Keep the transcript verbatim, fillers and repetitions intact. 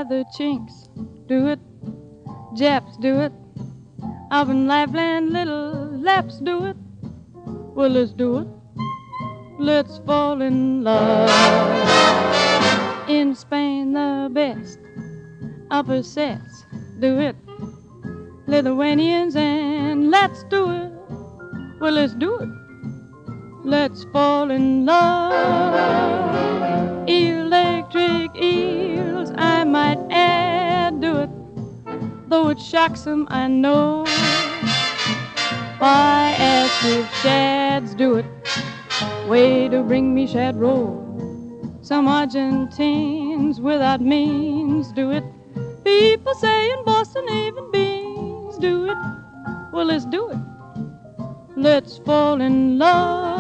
by the chinks, do it. Japs do it. Up in Lapland, little Laps do it. Well, let's do it. Let's fall in love. In Spain, the best upper sets do it. Lithuanians and let's do it. Well, let's do it. Let's fall in love. Electric eels, I might add, do it. Though it shocks 'em, I know. Why ask if shads do it? Way to bring me shad roll. Some Argentines without means do it. People say in Boston even beans do it. Well, let's do it. Let's fall in love.